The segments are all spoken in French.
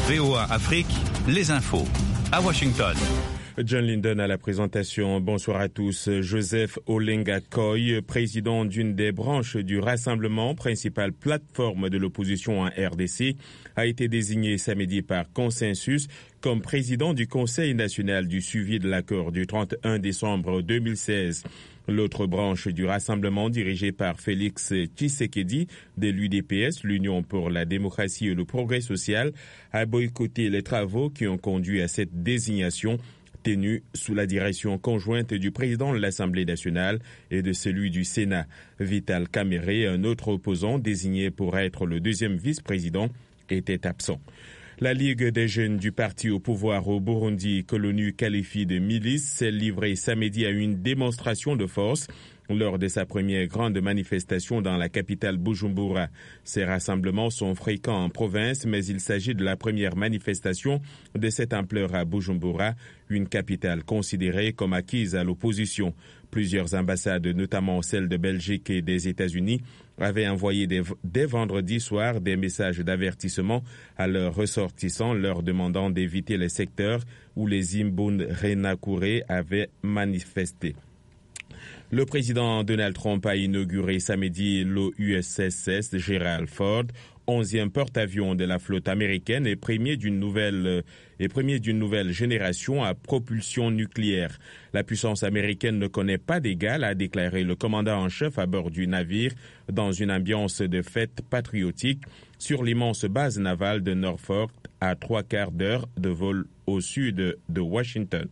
VOA Afrique, les infos. À Washington. John Linden à la présentation. Bonsoir à tous. Joseph Olenga Koy, président d'une des branches du Rassemblement, principale plateforme de l'opposition en RDC, a été désigné samedi par consensus comme président du Conseil national du suivi de l'accord du 31 décembre 2016. L'autre branche du Rassemblement, dirigée par Félix Tshisekedi de l'UDPS, l'Union pour la démocratie et le progrès social, a boycotté les travaux qui ont conduit à cette désignation, tenue sous la direction conjointe du président de l'Assemblée nationale et de celui du Sénat. Vital Kamerhe, un autre opposant désigné pour être le deuxième vice-président, était absent. La Ligue des jeunes du parti au pouvoir au Burundi, que l'ONU qualifie de milice, s'est livrée samedi à une démonstration de force lors de sa première grande manifestation dans la capitale Bujumbura. Ces rassemblements sont fréquents en province, mais il s'agit de la première manifestation de cette ampleur à Bujumbura, une capitale considérée comme acquise à l'opposition. Plusieurs ambassades, notamment celle de Belgique et des États-Unis, avaient envoyé dès vendredi soir des messages d'avertissement à leurs ressortissants, leur demandant d'éviter les secteurs où les Imbonerakure avaient manifesté. Le président Donald Trump a inauguré samedi l'USS Gerald Ford, 11e porte-avions de la flotte américaine et premier d'une nouvelle génération à propulsion nucléaire. La puissance américaine ne connaît pas d'égal, a déclaré le commandant en chef à bord du navire dans une ambiance de fête patriotique sur l'immense base navale de Norfolk à 3/4 d'heure de vol au sud de Washington.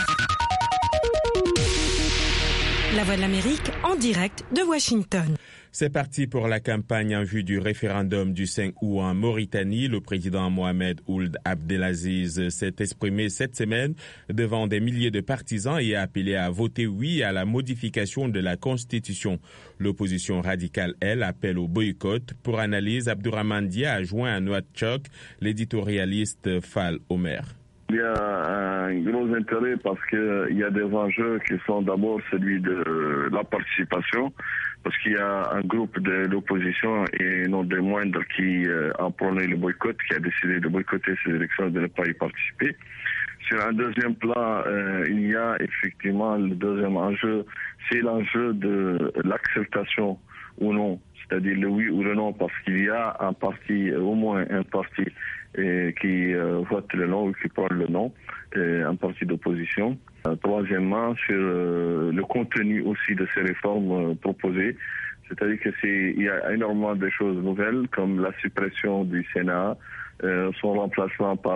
La Voix de l'Amérique en direct de Washington. C'est parti pour la campagne en vue du référendum du 5 août en Mauritanie. Le président Mohamed Ould Abdelaziz s'est exprimé cette semaine devant des milliers de partisans et a appelé à voter oui à la modification de la Constitution. L'opposition radicale, elle, appelle au boycott. Pour analyse, Abdourahmane Dia a joint à Nouakchott l'éditorialiste Fall Omer. Il y a un gros intérêt parce qu'il y a des enjeux qui sont d'abord celui de la participation, parce qu'il y a un groupe de l'opposition et non des moindres qui a prôné le boycott, qui a décidé de boycotter ces élections et de ne pas y participer. Sur un deuxième plan, il y a effectivement le deuxième enjeu, c'est l'enjeu de l'acceptation ou non, c'est-à-dire le oui ou le non, parce qu'il y a un parti, au moins un parti, qui vote le non ou qui prend le non, un parti d'opposition. Troisièmement, sur le contenu aussi de ces réformes proposées, c'est-à-dire qu'il y a énormément de choses nouvelles, comme la suppression du Sénat, son remplacement par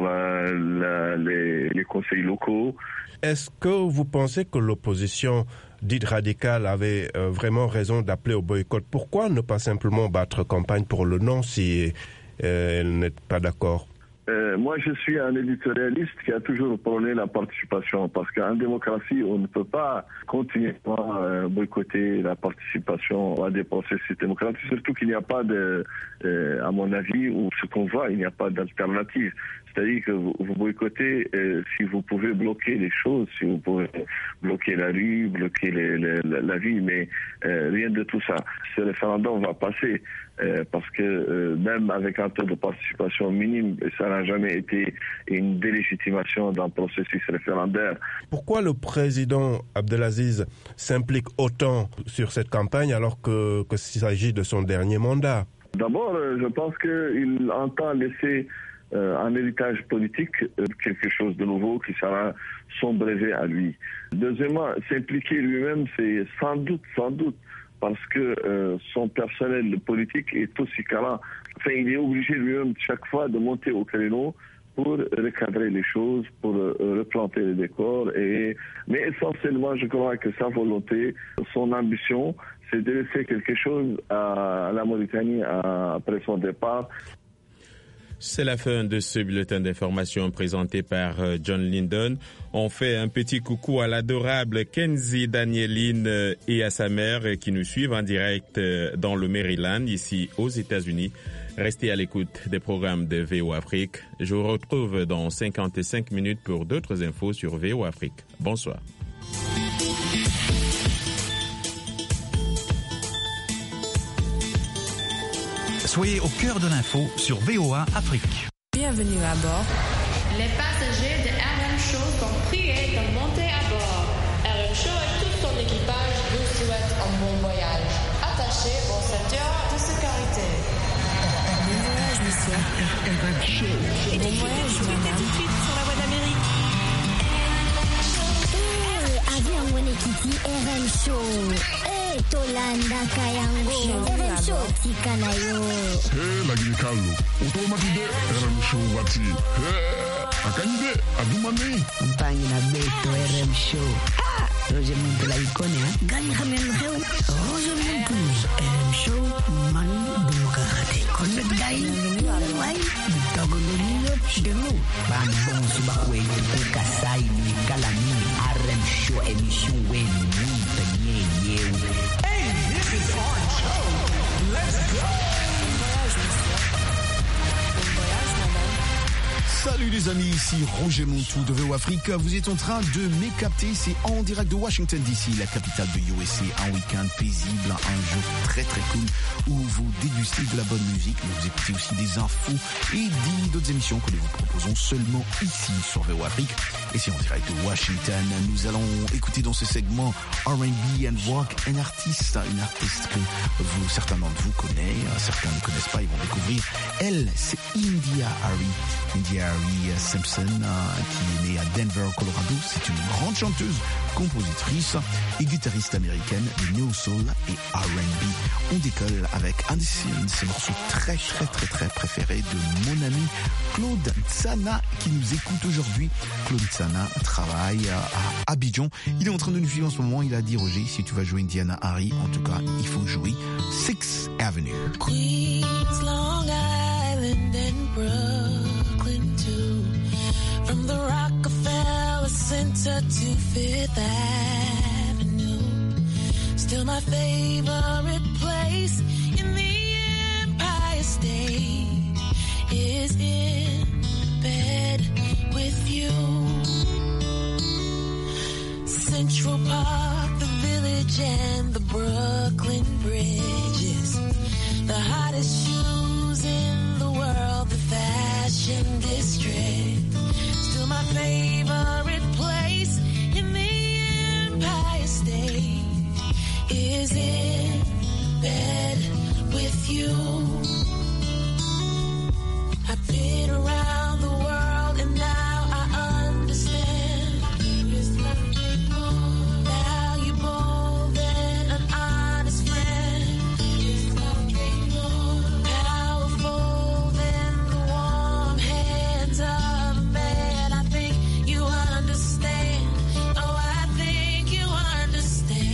les conseils locaux. Est-ce que vous pensez que l'opposition dite radicale avait vraiment raison d'appeler au boycott? Pourquoi ne pas simplement battre campagne pour le non si elle n'est pas d'accord? Moi, je suis un éditorialiste qui a toujours prôné la participation, parce qu'en démocratie, on ne peut pas continuer à boycotter la participation à des processus démocratiques, surtout qu'il n'y a pas à mon avis, ou ce qu'on voit, il n'y a pas d'alternative. C'est-à-dire que vous boycottez si vous pouvez bloquer les choses, si vous pouvez bloquer la rue, bloquer la vie, mais rien de tout ça. Ce référendum va passer parce que même avec un taux de participation minime, ça n'a jamais été une délégitimation d'un processus référendaire. Pourquoi le président Abdelaziz s'implique autant sur cette campagne alors qu'il s'agit de son dernier mandat? D'abord, je pense qu'il entend laisser un héritage politique, quelque chose de nouveau qui sera son brevet à lui. Deuxièmement, s'impliquer lui-même, c'est sans doute, parce que son personnel politique est aussi calant. Enfin, il est obligé lui-même chaque fois de monter au créneau pour recadrer les choses, pour replanter les décors. Mais essentiellement, je crois que sa volonté, son ambition, c'est de laisser quelque chose à la Mauritanie après son départ. C'est la fin de ce bulletin d'information présenté par John Linden. On fait un petit coucou à l'adorable Kenzie Danieline et à sa mère qui nous suivent en direct dans le Maryland, ici aux États-Unis. Restez à l'écoute des programmes de VOA Afrique. Je vous retrouve dans 55 minutes pour d'autres infos sur VOA Afrique. Bonsoir. Soyez au cœur de l'info sur VOA Afrique. Bienvenue. Bienvenue à bord. Les passagers de RM Show sont priés de monter à bord. RM Show et tout son équipage vous souhaitent un bon voyage. Attachez vos ceintures de sécurité. Bon voyage, monsieur. RM Show. Et bon voyage, madame. Tout de suite sur la voie d'Amérique. Avion Wenekiti RM Show. Tolanda Kayango. RM Show Tikanayo. Lagini Carlo. Automatique RM Show Wati. Akanyide Adumane. Mpangi na Beto RM Show. Roger Muntu la ikone ha. Gani Hamel Heu. Roger Muntu. RM Show Man Bumukakate. Connect Guy. Why? Togolonino Demo. Ban bon subakwe te kasai ni kalani RM Show émission wen Muntu nye. Hey, this is our show. Let's go. Salut les amis, ici Roger Montou de VO Afrique. Vous êtes en train de m'écapter, c'est en direct de Washington DC, la capitale de USA. Un week-end paisible, un jour très très cool où vous dégustez de la bonne musique, mais vous écoutez aussi des infos et d'autres émissions que nous vous proposons seulement ici sur VO Afrique. Et c'est en direct de Washington. Nous allons écouter dans ce segment R&B and Rock une artiste que certains d'entre vous connaissent, certains ne connaissent pas, ils vont découvrir. Elle, c'est India Arie Simpson, qui est née à Denver, Colorado. C'est une grande chanteuse, compositrice et guitariste américaine de Neo Soul et R&B. On décolle avec un de ses morceaux très préférés de mon ami Claude Tsana qui nous écoute aujourd'hui. Claude Tsana travaille à Abidjan. Il est en train de nous suivre en ce moment. Il a dit Roger, si tu vas jouer Indiana Harry, en tout cas, il faut jouer 6th Avenue. Queens, Long Island and Brooklyn too. From the Rockefeller Center to 5th Avenue. Still my favorite place in the Empire State is in bed with you. Central Park, the Village and the Brooklyn Bridges. The hottest shoes in the world, the Fashion District. Still my favorite place in the Empire State is in bed with you. I've been around the world and now I understand. There is nothing more valuable than an honest friend. There is nothing more powerful than the warm hands of a man. I think you understand. Oh, I think you understand.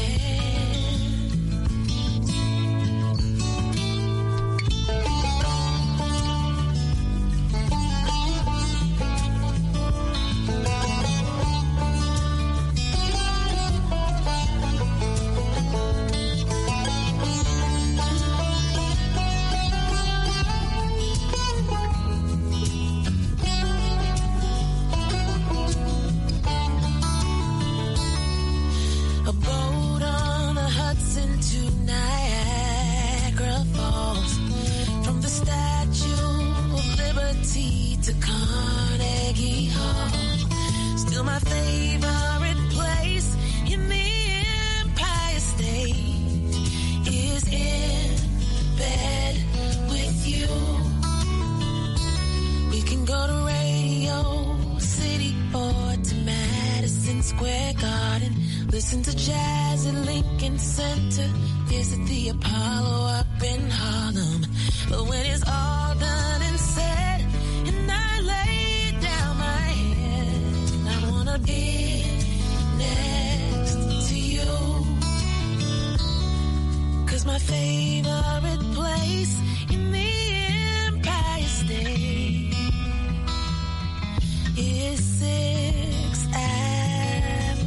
A boat on the Hudson to Niagara Falls. From the Statue of Liberty to Carnegie Hall. Still my favorite place in the Empire State is in bed with you. We can go to Radio City or to Madison Square Garden. Listen to jazz at Lincoln Center. Visit the Apollo up in Harlem. But when it's all done and said, and I lay down my head, I wanna be next to you. 'Cause my favorite place in the Empire State is 6th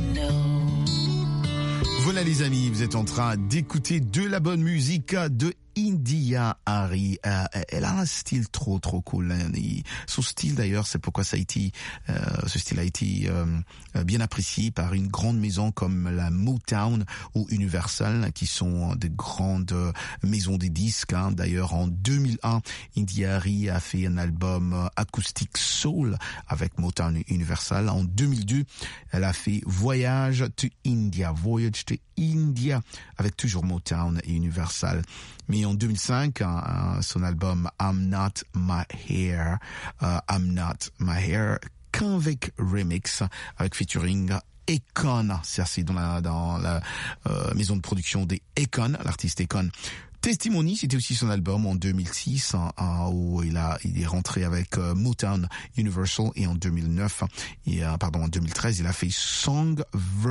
Avenue. Voilà les amis, vous êtes en train d'écouter de la bonne musique de India Arie. Elle a un style trop cool. Son style d'ailleurs, c'est pourquoi ce style a été bien apprécié par une grande maison comme la Motown ou Universal, qui sont de grandes maisons des disques. D'ailleurs, en 2001, India Arie a fait un album acoustique soul avec Motown et Universal. En 2002, elle a fait Voyage to India avec toujours Motown et Universal. Mais en 2005, son album I'm Not My Hair, qu'avec remix, avec featuring Akon. C'est dans la maison de production des Akon, l'artiste Akon. Testimony, c'était aussi son album en 2006, où il est rentré avec Motown Universal, et en 2013, il a fait Song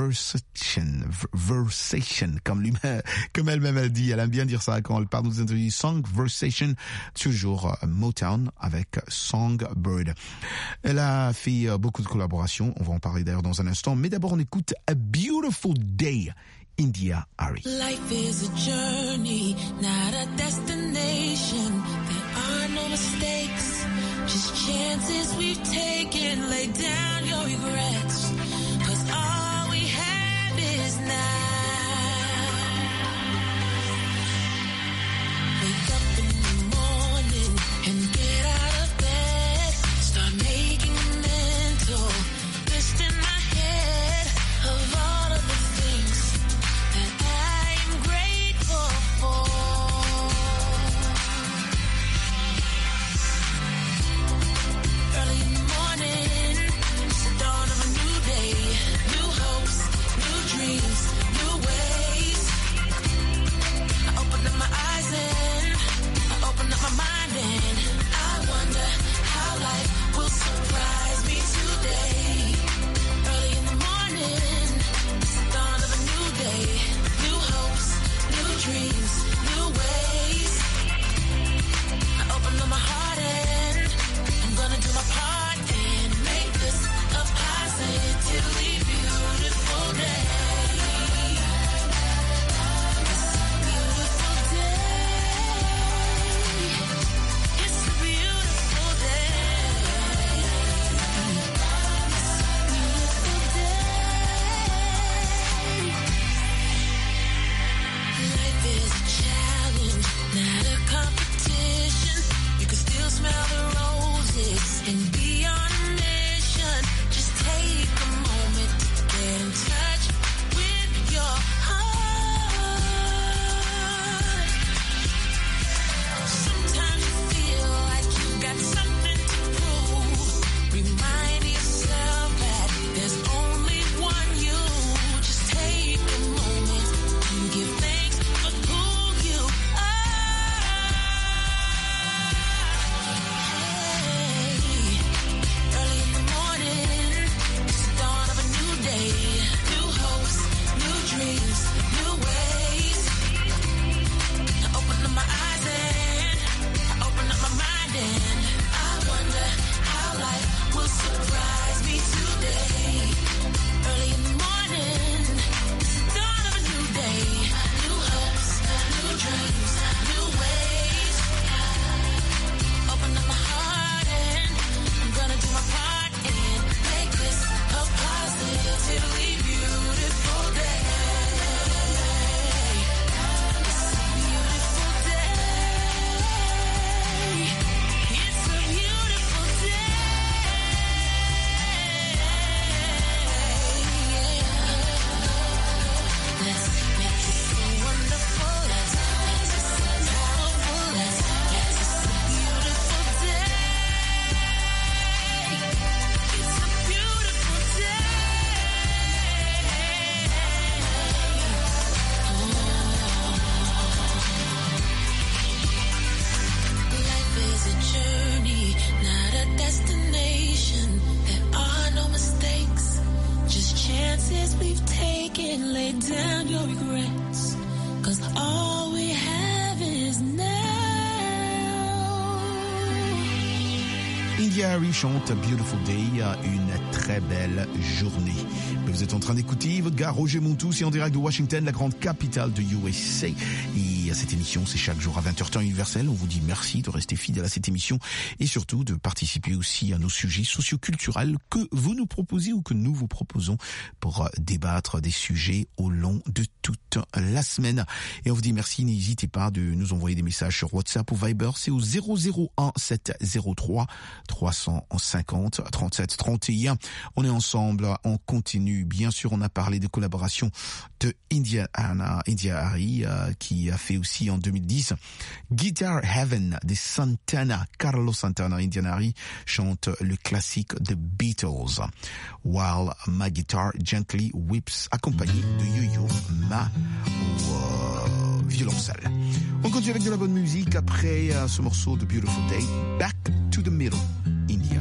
Versation, comme elle-même a dit. Elle aime bien dire ça quand elle parle dans interviews. Song Versation, toujours Motown avec Songbird. Elle a fait beaucoup de collaborations. On va en parler d'ailleurs dans un instant. Mais d'abord, on écoute A Beautiful Day. India Arie. Life is a journey, not a destination. There are no mistakes, just chances we've taken. Lay down your regrets, 'cause all we have is now. Wake up in the morning and get out of bed. Start making a mental list in my head of all of the things I'm grateful for. Early in the morning, it's the dawn of a new day. New hopes, new dreams, new ways. I open up my eyes and I open up my mind, and I wonder how life will surprise me today. Early in the morning, it's the dawn of a new day. New hopes, new dreams, new ways. I open up my heart and I'm gonna do my part and make this a positively beautiful day. It's a beautiful day. Life is a challenge, not a competition. You can still smell the roses and be on a mission. Just take a moment to get in touch with your heart. Sometimes you feel like you got something to prove. Remind yourself that there's only one you. Just take a moment to give thanks for who you are. Early in the morning, it's the dawn of a new day. New hopes, new dreams, new ways. I open up my eyes and I open up my mind, and I wonder how life will surprise me today. Early in the morning, it's the dawn of a new day. New hopes, new dreams, new ways. Open up my heart and I'm gonna do my part and make this a positively beautiful day. It's a beautiful day. It's a beautiful day. Let's make this so wonderful. Let's make this so powerful. Let's make this a beautiful day. It's a beautiful day. Life is a journey, not a destination. There are no mistakes, just chances we've taken. Lay down your regrets, 'cause all we have is now. India Arie chante Beautiful Day, une très belle journée. Vous êtes en train d'écouter votre gars Roger Montou, c'est en direct de Washington, la grande capitale de USA. Et cette émission, c'est chaque jour à 20h temps universel. On vous dit merci de rester fidèle à cette émission et surtout de participer aussi à nos sujets socioculturels que vous nous proposez ou que nous vous proposons pour débattre des sujets au long de toute la semaine. Et on vous dit merci, n'hésitez pas de nous envoyer des messages sur WhatsApp ou Viber, c'est au 001 703 350 37 31. On est ensemble, on continue. Bien sûr, on a parlé de collaboration de India Arie qui a fait aussi en 2010 Guitar Heaven de Santana, Carlos Santana. India Arie chante le classique The Beatles, While My Guitar Gently Weeps, accompagné de Yo-Yo Ma au violoncelle. On continue avec de la bonne musique après ce morceau de Beautiful Day, Back to the Middle, India.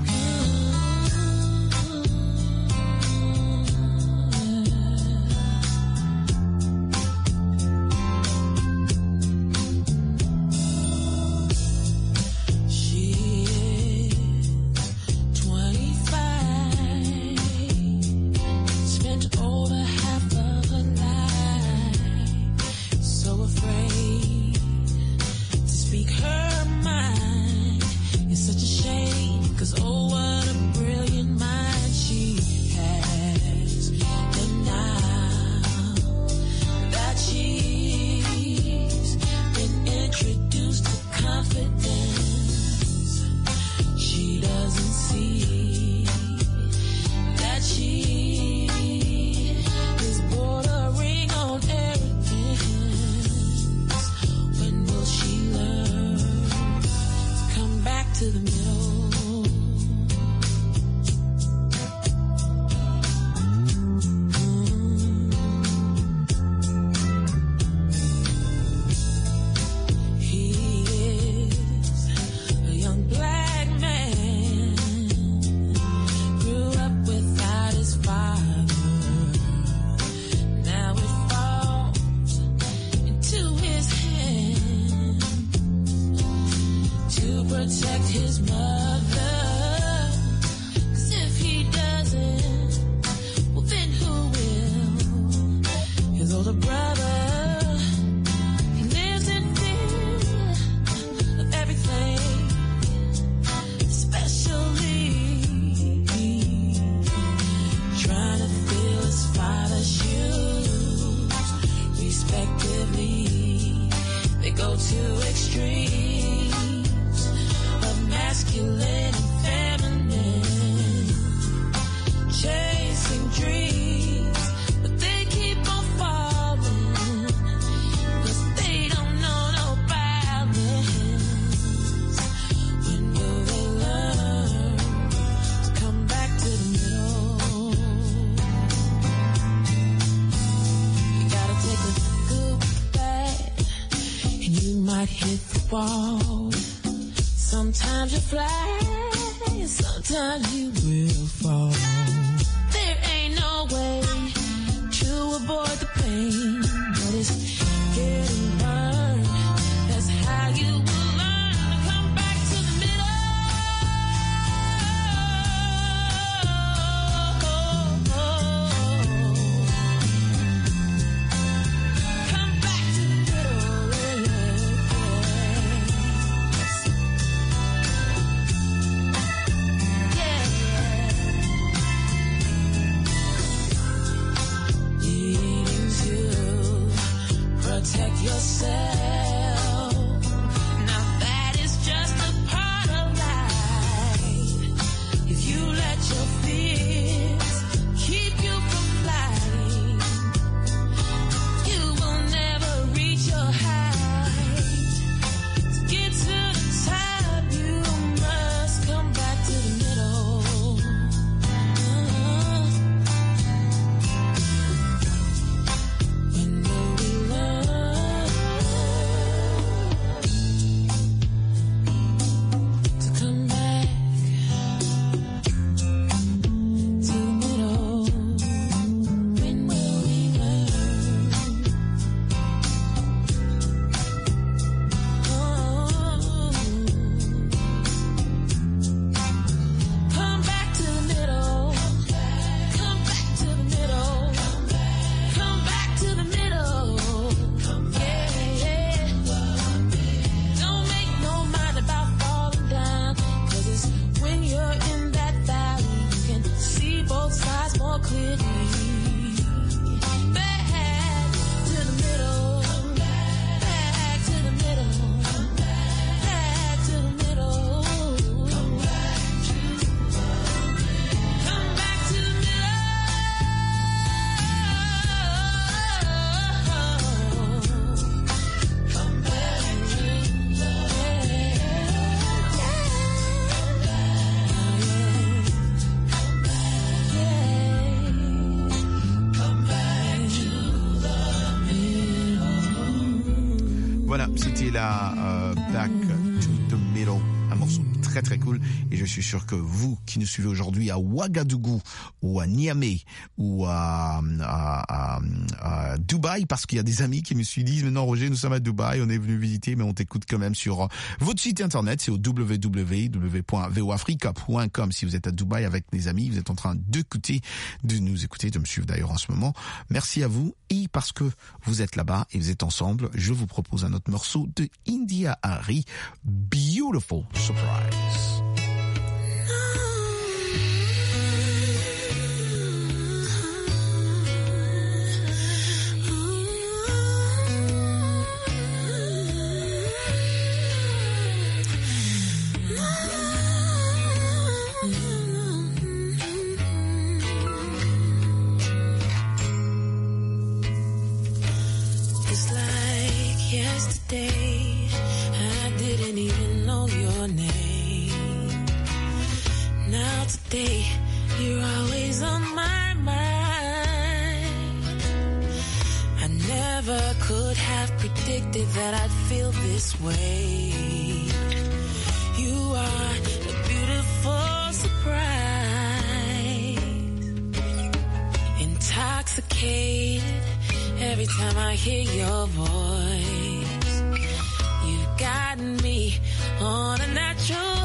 Sometimes you fly, sometimes you will fall. There ain't no way to avoid the pain, but it's getting burned. That's how you will learn to come back to the middle. Come back to the middle. Leading to Voilà, c'était la Back to the Middle, un morceau très très cool, et je suis sûr que vous qui nous suivez aujourd'hui à Ouagadougou ou à Niamey ou à Dubaï, parce qu'il y a des amis qui me suivent, disent mais non Roger, nous sommes à Dubaï, on est venu visiter, mais on t'écoute quand même sur votre site internet, c'est au www.voafrica.com. Si vous êtes à Dubaï avec des amis, vous êtes en train de nous écouter, de me suivre d'ailleurs en ce moment, merci à vous, et parce que vous êtes là-bas et vous êtes ensemble, je vous propose un autre morceau de India Arie, Beautiful Surprise. It's like yesterday, I didn't even know your name. Now today, you're always on my mind. I never could have predicted that I'd feel this way. You are a beautiful surprise, intoxicated every time I hear your voice. You've gotten me on a natural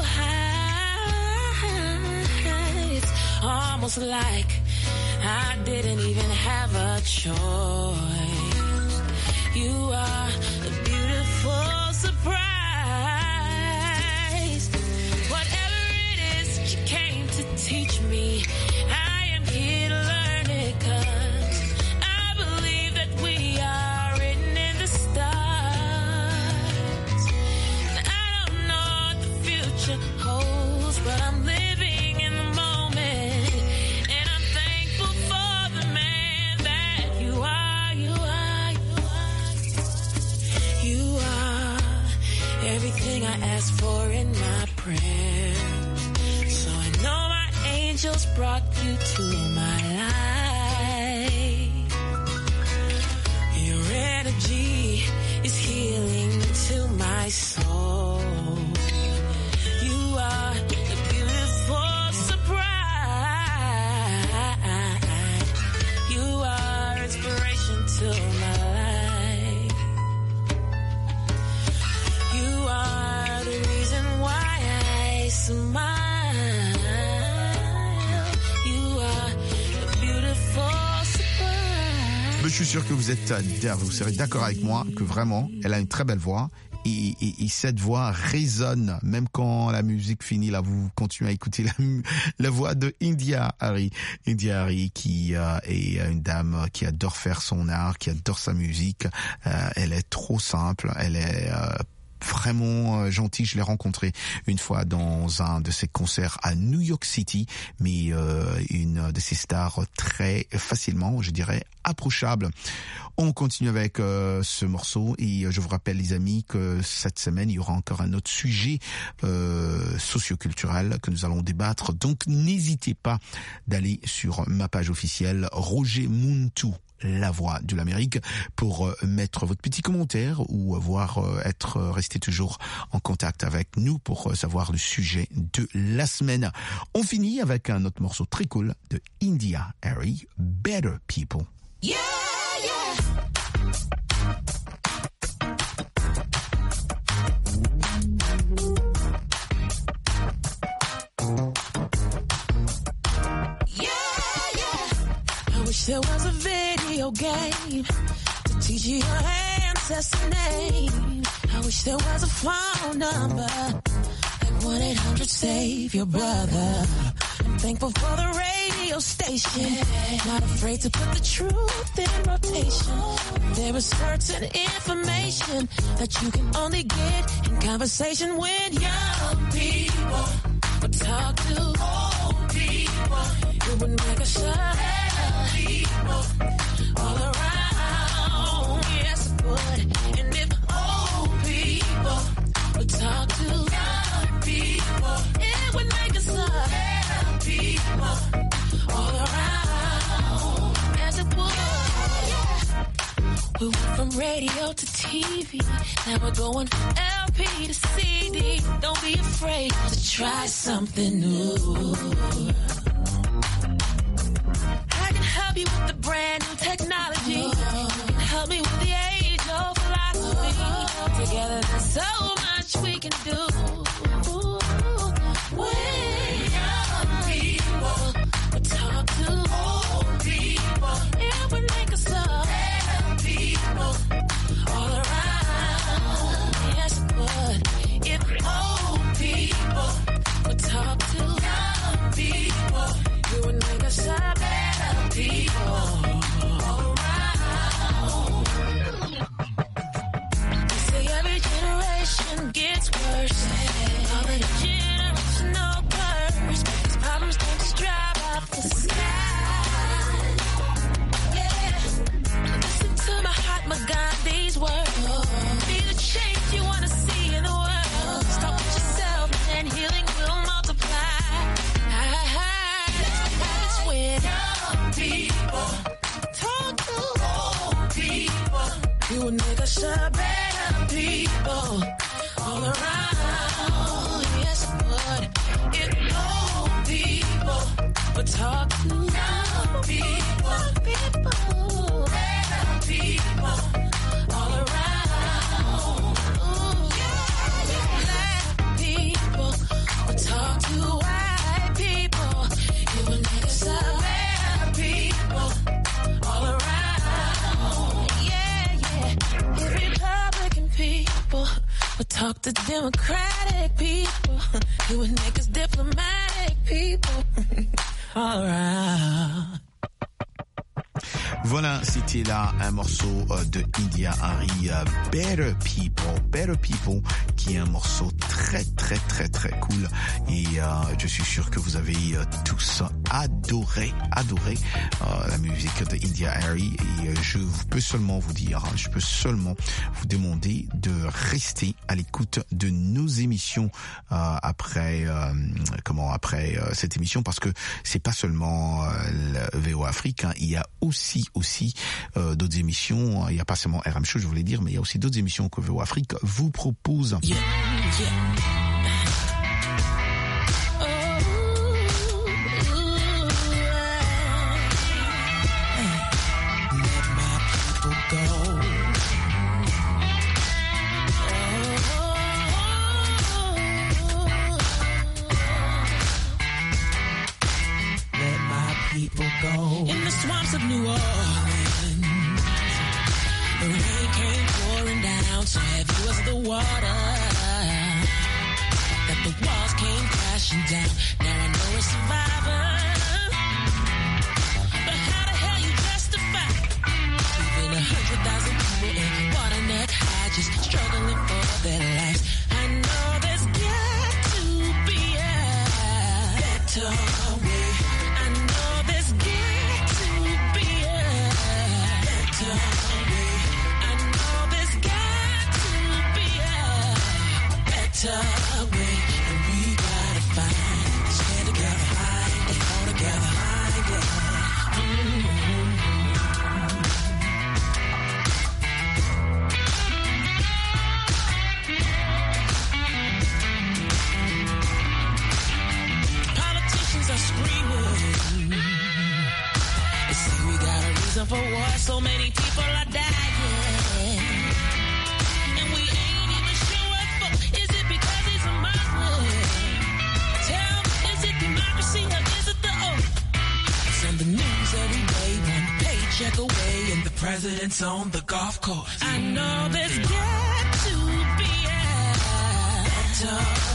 high. It's almost like I didn't even have a choice. You are a beautiful surprise. Whatever it is you came to teach me, I am here to learn it, 'cause I believe that we are written in the stars. And I don't know what the future holds, but I'm living in the moment, and I'm thankful for the man that you are, you are, you are. You are everything I asked for in my prayers. So I know my angels brought you to my life. Your energy is healing to my soul. You are a beautiful surprise. You are inspiration to my life. You are the reason why I smile. You are a beautiful surprise. Je suis sûr que vous serez d'accord avec moi que vraiment, elle a une très belle voix. Et cette voix résonne, même quand la musique finit, là, vous continuez à écouter la voix de India Arie. India Arie qui est une dame qui adore faire son art, qui adore sa musique. Elle est trop simple, elle est vraiment gentille. Je l'ai rencontrée une fois dans un de ses concerts à New York City, mais une de ses stars très facilement, je dirais, approchable. On continue avec ce morceau, et je vous rappelle les amis que cette semaine il y aura encore un autre sujet socioculturel que nous allons débattre, donc n'hésitez pas d'aller sur ma page officielle Roger Muntu, la voix de l'Amérique, pour mettre votre petit commentaire ou rester toujours en contact avec nous pour savoir le sujet de la semaine. On finit avec un autre morceau très cool de India Arie, Better People. Yeah, yeah. I wish there was a video game to teach you your ancestor name. I wish there was a phone number like 1-800-SAVE your brother. I'm thankful for the radio station, not afraid to put the truth in rotation. There is certain information that you can only get in conversation with young people. But talk to old people, it would make a shot. People all around, yes it would. And if old people would talk to young people, it would make us up. People all around, yes it would. We went from from radio to TV. Now we're going from LP to CD. Don't be afraid to try something new. I can help you with the brand new technology. Help me with the age-old philosophy. Together there's so much we can do. We're young people, we talk to old people. It would make us all better people all around. Yes, it would. If old people would talk to young people, it would make us all better people all around. They say every generation gets worse. All the generational curse. These problems don't just drop off the sky. Yeah. Listen to Mahatma Gandhi's words. Be the change you want to see in the world. Start with yourself and healing will multiply. It's when young people talk to old people. You would make us a better people all around. Yes, it would. If old people would talk to young people, better people all around. Black people would talk to white people. You would make us a better people all around. Yeah. If Republican people would talk to Democratic people, it would make us diplomatic people all around. Voilà, c'était là un morceau de India Arie, Better People, qui est un morceau très cool. Et je suis sûr que vous avez tous adoré la musique de India Arie. Et je peux seulement vous dire, je peux seulement vous demander de rester à l'écoute de nos émissions après cette émission, parce que c'est pas seulement le VOA Afrique, hein, il y a aussi d'autres émissions. Il n'y a pas seulement RM Show, je voulais dire, mais il y a aussi d'autres émissions que VOA Afrique vous propose. Yeah. In the swamps of New Orleans, the rain came pouring down so heavy was the water that the walls came crashing down. Now I know we're survivors, but how the hell you justify leaving 100,000 people in water neck high, just struggling for their lives? I know there's got to be a better way. Way, and we gotta find, stand together, find it all together, find it. Politicians are screaming. They say we got a reason for war, so many people are dying. And we ain't even sure what for. Is it because he's a Muslim? Tell me, is it democracy or is it the oath? It's on the news every day, one paycheck away, and the president's on the golf course. I know there's got to be a better